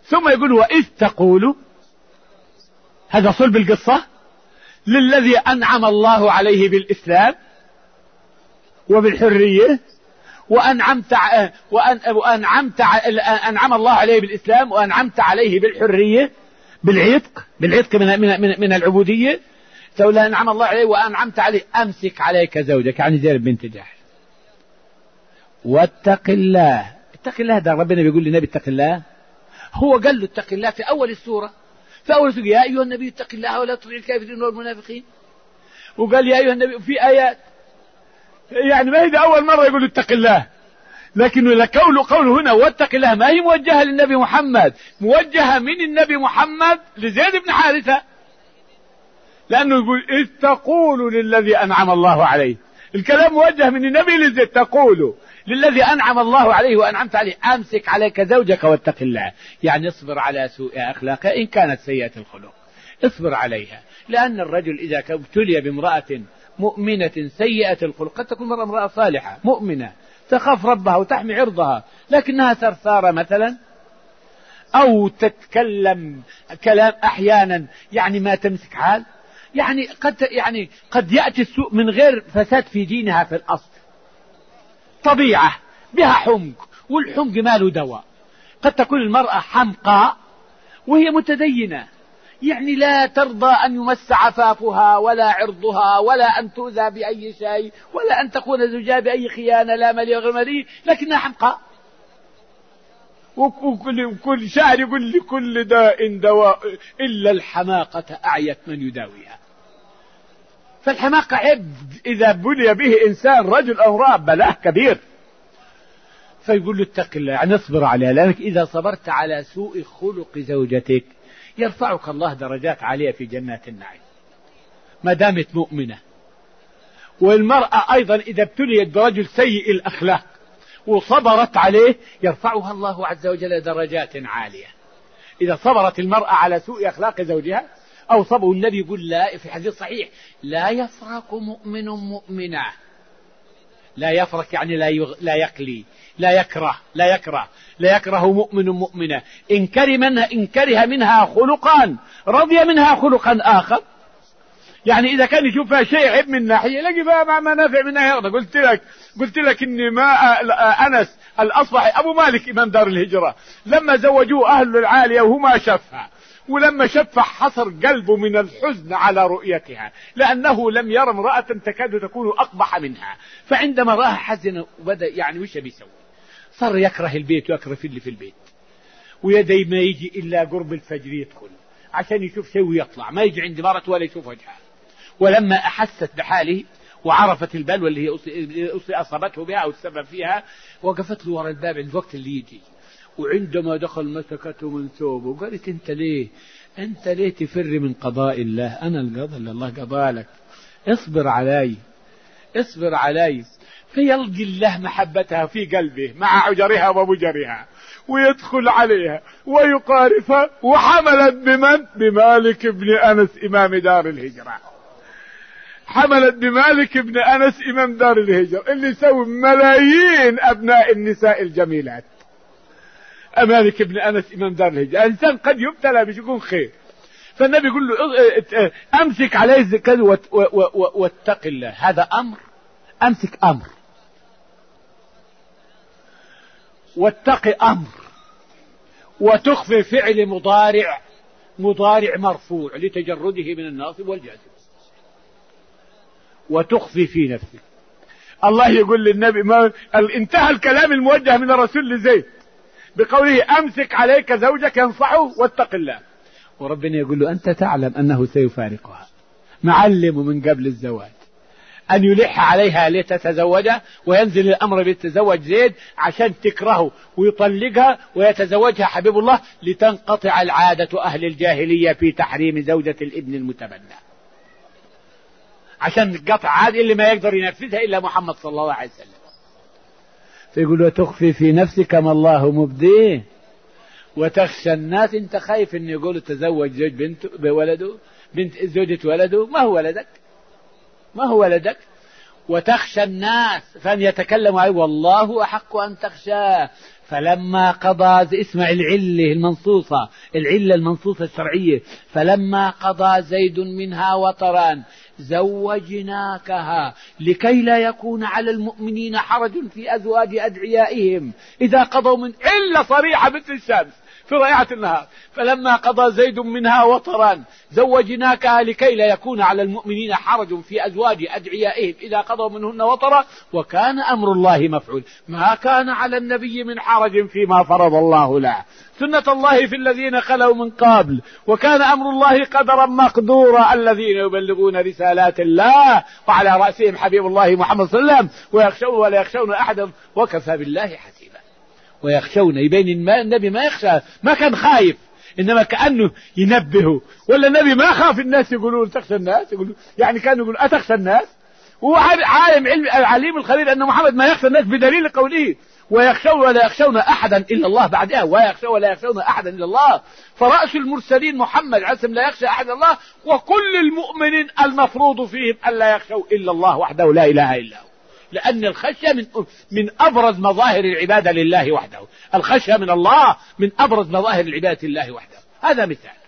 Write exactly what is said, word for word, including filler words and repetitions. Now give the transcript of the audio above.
ثم يقول وإذ تقول، هذا صلب القصة، للذي أنعم الله عليه بالإسلام وبالحرية، وأنعمت وأن وأنعمت أنعم الله عليه بالإسلام وأنعمت عليه بالحرية، بالعتق، بالعتق من من من العبودية. تقول أنعم الله عليه وأنعمت عليه، أمسك عليك زوجك، يعني زينب بنت جحش، واتق الله. اتق الله ده ربنا بيقول للنبي اتق الله، هو قال له اتق الله في أول السورة، في أول السورة يا أيها النبي اتق الله ولا تطع الكافرين والمنافقين، وقال يا أيها النبي في آيات، يعني ما هي أول مرة يقول اتق الله، لكن لقوله قوله هنا واتق الله ما هي موجهة للنبي محمد، موجهة من النبي محمد لزيد بن حارثة، لأنه يقول إذ تقول للذي أنعم الله عليه، الكلام موجه من النبي لزيد، تقول للذي أنعم الله عليه وأنعمت عليه أمسك عليك زوجك واتق الله، يعني اصبر على سوء أخلاقها إن كانت سيئة الخلق، اصبر عليها، لأن الرجل إذا ابتلي بامرأة مؤمنة سيئة الخلق، قد تكون مرة امرأة صالحة مؤمنة تخاف ربها وتحمي عرضها، لكنها ثرثارة مثلا، أو تتكلم كلام أحيانا يعني ما تمسك حال، يعني قد يعني قد يأتي السوء من غير فساد في دينها في الأصل، طبيعة بها حمق، والحمق ما له دواء. قد تكون المرأة حمقاء وهي متدينة، يعني لا ترضى أن يمس عفافها ولا عرضها ولا أن تؤذى بأي شيء ولا أن تكون زوجها بأي خيانة، لا ملي وغير ملي، لكنها حمقاء. وكل كل شاعر يقول لكل داء دواء إلا الحماقة أعيت من يداويها. فالحماقة عبد إذا بلي به إنسان رجل أو امرأة بلاء كبير. فيقول له اتق الله، يعني اصبر عليها، لأنك إذا صبرت على سوء خلق زوجتك يرفعك الله درجات عالية في جنات النعيم ما دامت مؤمنة. والمرأة أيضا إذا ابتليت برجل سيء الأخلاق وصبرت عليه يرفعها الله عز وجل درجات عالية. إذا صبرت المرأة على سوء أخلاق زوجها أو صبر، النبي يقول لا في حديث صحيح لا يفرق مؤمن مؤمنة، لا يفرق يعني لا يغ... لا يقلي، لا يكره لا يكره لا يكره مؤمن مؤمنة إن كره منها إن كره منها خلقا رضي منها خلقا آخر. يعني إذا كان يشوف فيها شيء عيب من ناحية يلاقي فيها منافع من ناحية. قلت لك قلت لك إن ما أنس الأصبحي أبو مالك إمام دار الهجرة لما زوجوه أهل العالية وهما شفها، ولما شفع حصر قلبه من الحزن على رؤيتها، لأنه لم يرى امرأة تكاد تكون أقبح منها. فعندما رأى حزن وبدأ يعني وش بيسوي، صار يكره البيت ويكره اللي في البيت، ويدي ما يجي إلا قرب الفجر يدخل عشان يشوف شيء ويطلع، ما يجي عند مرته ولا يشوف وجهها. ولما أحست بحاله وعرفت البلوى اللي هي أصابته بها أو السبب فيها، وقفت له وراء الباب عند وقت اللي يجي. وعندما دخل مسكته من ثوبه وقالت انت ليه انت ليه تفر من قضاء الله؟ انا القضاء اللي الله قضى لك، اصبر علي اصبر علي. فيلقي الله محبتها في قلبه مع عجرها وبجرها، ويدخل عليها ويقارفها. وحملت بمن؟ بمالك بن أنس إمام دار الهجرة. حملت بمالك بن أنس إمام دار الهجرة اللي يسوي ملايين أبناء النساء الجميلات. مالك بن أنس إمام دار الهجرة. الإنسان قد يبتلى مش يكون خير، فالنبي يقول له أمسك عليه الزكاة واتق الله. هذا أمر، أمسك أمر، واتق أمر، وتخفي فعل مضارع مضارع مرفوع لتجرده من الناصب والجازم، وتخفي في نفسك. الله يقول للنبي ما انتهى الكلام الموجه من الرسول لزيد بقوله أمسك عليك زوجك ينصحه واتق الله، وربنا يقول له أنت تعلم أنه سيفارقها، معلم من قبل الزواج أن يلح عليها لتتزوجه، وينزل الأمر بالتزوج زيد عشان تكرهه ويطلقها ويتزوجها حبيب الله، لتنقطع العادة أهل الجاهلية في تحريم زوجة الابن المتبنى، عشان قطع عادة اللي ما يقدر ينفذها إلا محمد صلى الله عليه وسلم. فيقول له تخفي في نفسك ما الله مبديه وتخشى الناس. انت خايف ان يقولوا تزوج زوج بنت بولده، بنت زوجة ولده، ما هو ولدك ما هو ولدك وتخشى الناس، فأن يتكلموا عليه والله أحق أن تخشاه. فلما قضى، اسمع العلة المنصوصة، العلة المنصوصة الشرعية، فلما قضى زيد منها وطرا زوجناكها لكي لا يكون على المؤمنين حرج في أزواج أدعيائهم إذا قضوا من، علة صريحة مثل الشمس في رائعة النهار. فلما قضى زيد منها وطرا زوجناكها لكي لا يكون على المؤمنين حرج في أزواج أدعيائهم إذا قضوا منهن وطرا وكان أمر الله مفعول. ما كان على النبي من حرج فيما فرض الله له، سنة الله في الذين خلوا من قبل، وكان أمر الله قدرا مقدورا. الذين يبلغون رسالات الله وعلى رأسهم حبيب الله محمد صلى الله عليه وسلم ويخشون ولا يخشون أحدا وكفى بالله حسيبا. ويخشون يبين النبي ما يخشى، ما كان خايف، إنما كأنه ينبهه. ولا النبي ما خاف الناس يقولون تخشى الناس، يقولون يعني كانوا يقولون أتخشى الناس، وهو عالم علم العليم الخبير أن محمد ما يخشى الناس بدليل قوله ويخشون ولا يخشون أحدا إلا الله، بعدها ويخشون ولا يخشون أحدا إلا الله. فرأس المرسلين محمد عسم لا يخشى أحد الله، وكل المؤمنين المفروض فيهم ألا يخشوا إلا الله وحده لا إله إلا هو، لأن الخشية من من أبرز مظاهر العبادة لله وحده. الخشية من الله من أبرز مظاهر العبادة لله وحده. هذا مثال.